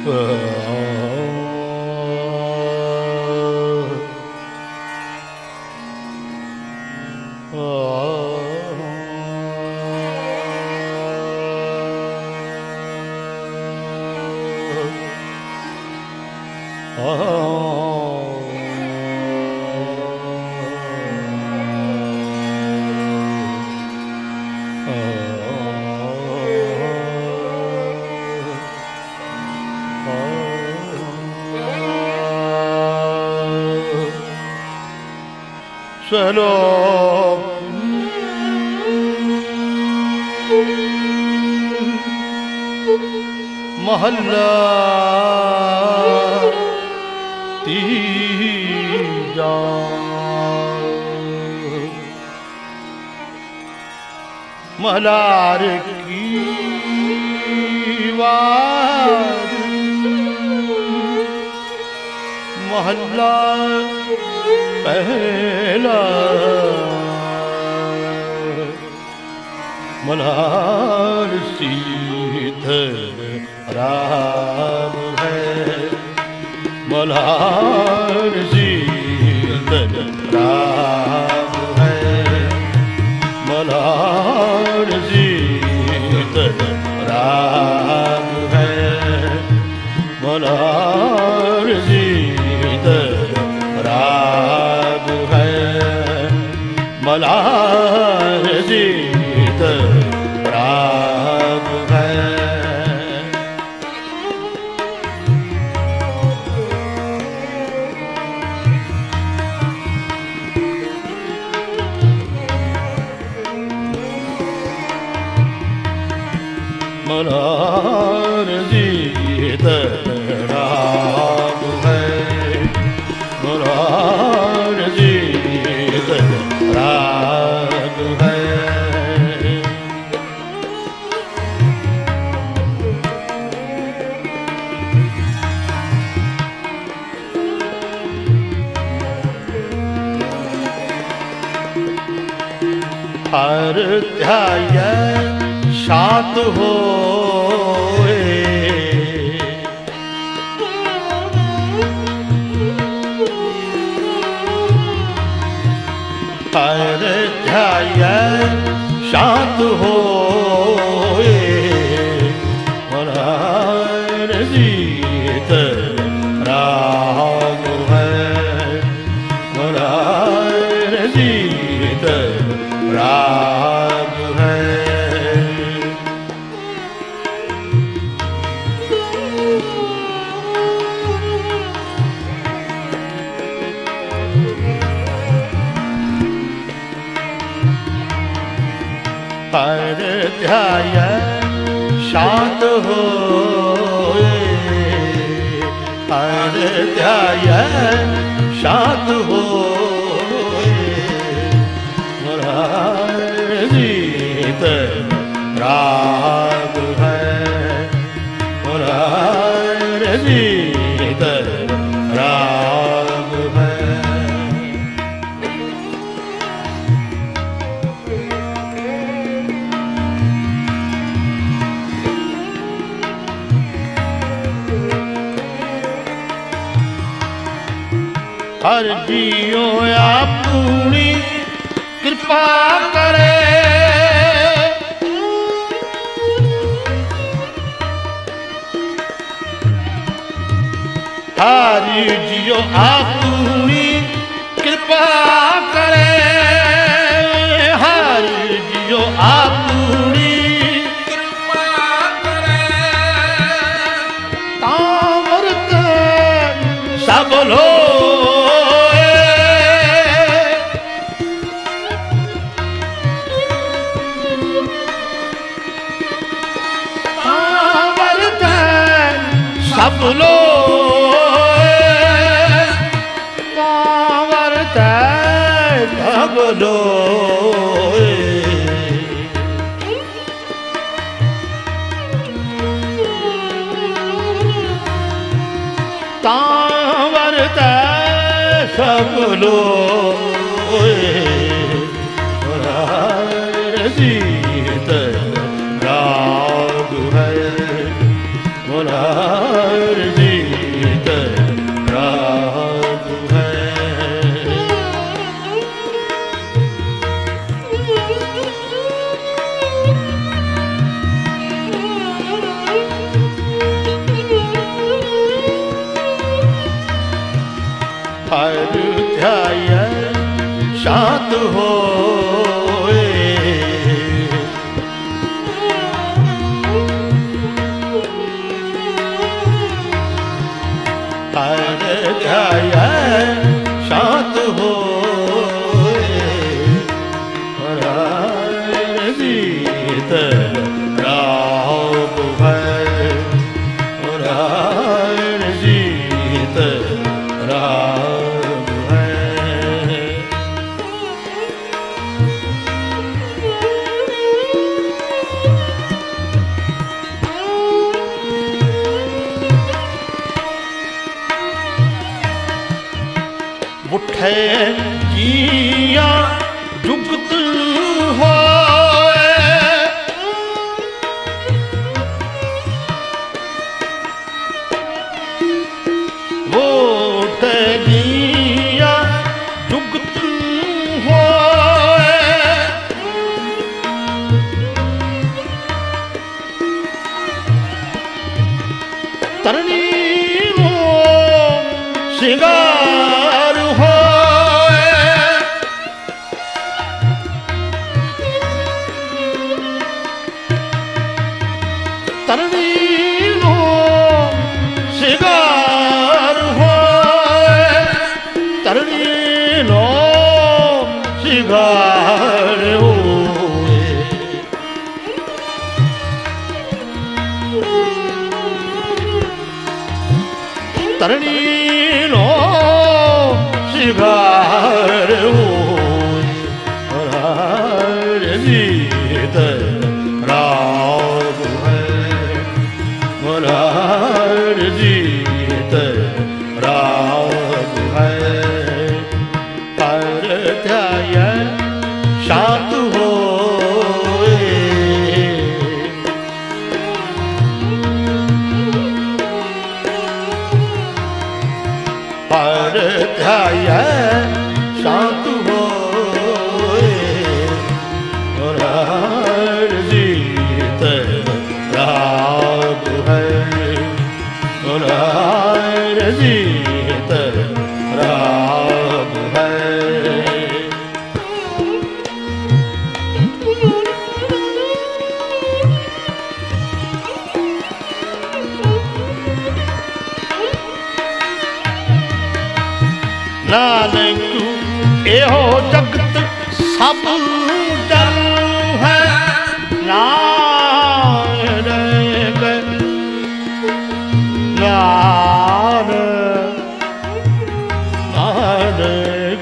चलो महल्ला तीजा मलार की वार महल्ला पहला मल्हार सीधर राम है मल्हार सीधर राम है मल्हार सीधर राम है मल्हार सीधर राम है मल्हार सीधर राम है मल्हार सीधर राम है मल्हार सीधर राम है हर ध्याय शांत होए हर ध्याय शांत होए मल्हार सीधर राम है मल्हार सीधर राम है हर ध्याय शांत होए हर ध्याय शांत होए मल्हार सीधर राम है मल्हार सीधर राम है हर जियो अपनी कृपा करे हर जियो अपनी कृपा करे हर जियो अपनी कृपा करे तामरत सब लोग सब लोग कांवरते सब लोग कांवरते सब लोग मल्हार सीधर राम है मल्हार ध्याय शांत होए। हर ध्याय शांत होए। हर जीत राव है। हर जीत राव है। उठे जिया जुगत होए। उठे जिया जुगत होए। तरनी हो सिंगार होए। तरनी हो सिंगार होए। तरनी नो सिंगार होए। तरनी नो सिंगार होए। हर जीत राव है। हर जीत राव है। हर ध्याय शांत होए। हर ध्याय शांत होए। और हर जीत राग है। और हर जीत राग है। नानक एहो जगत सब जल है। नानक नानक नानक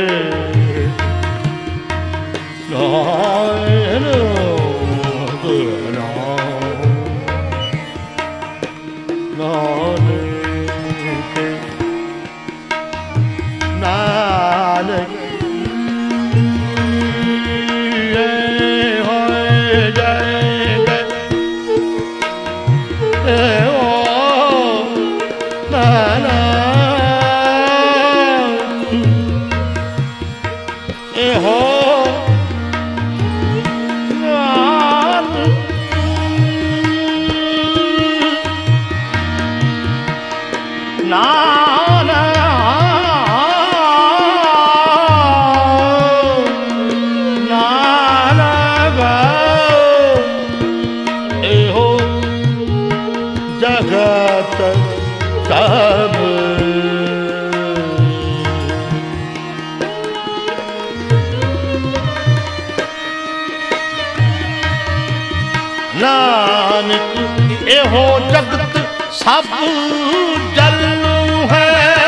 नानक जगत सब नानक एहो जगत सब जल है।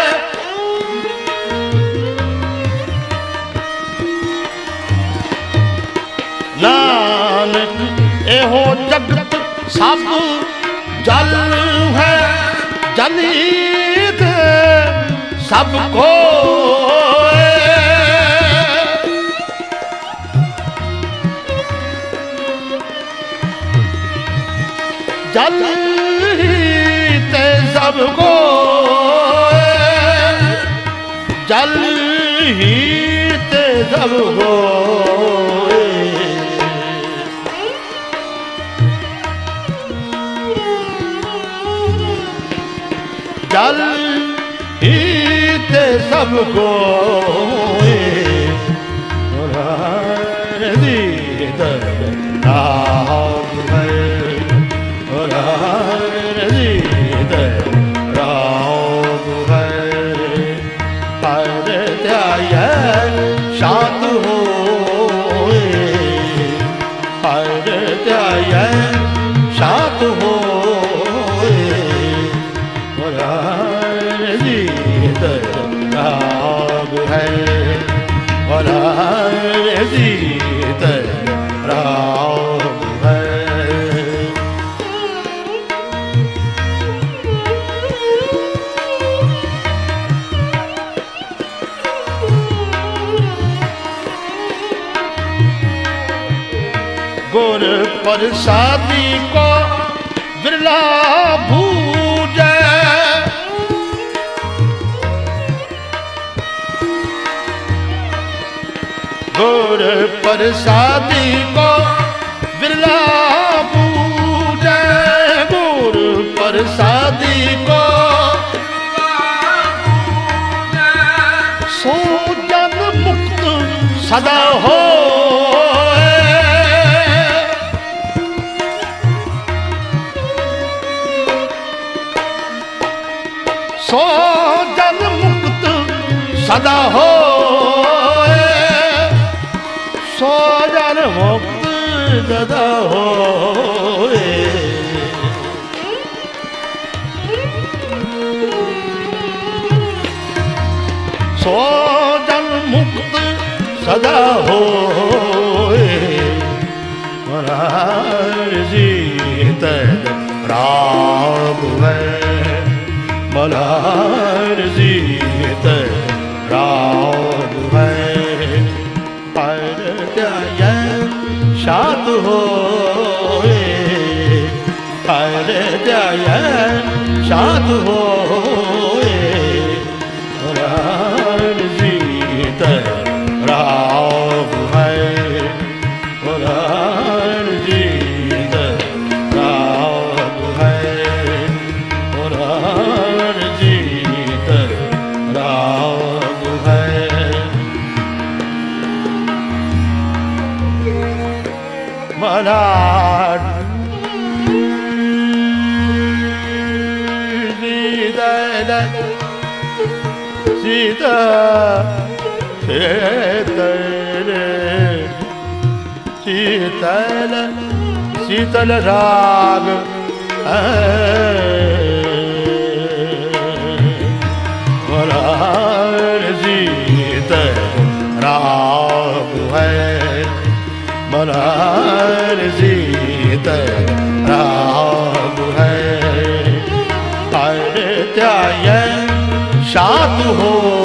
नानक एहो जगत सब जल है। जनित सबको जल ते सबको जल ही ते सबको जल ही ते सबको रजीत राम है रजीत राम है हर त्याय शांत हो हर त्याय शांत हो रजीत राम है रजीत राम है गुर प्रसादी को बिरला भूजे गुर प्रसादी को बिरला पूजे गुर प्रसादी को सो जन मुक्त सदा हो सो जन मुक्त सदा हो सो जन मुक्त सदा हो सो जन मुक्त सदा हो रजीत राम है रजीत राम है हर त्याय शांत हो हर त्याय शांत हो रजीत राम है रजीत राम है रजीत राम है मलाड सीता शीतल शीतल राग रजीत राम है रजीत राम है हर त्याय शांत हो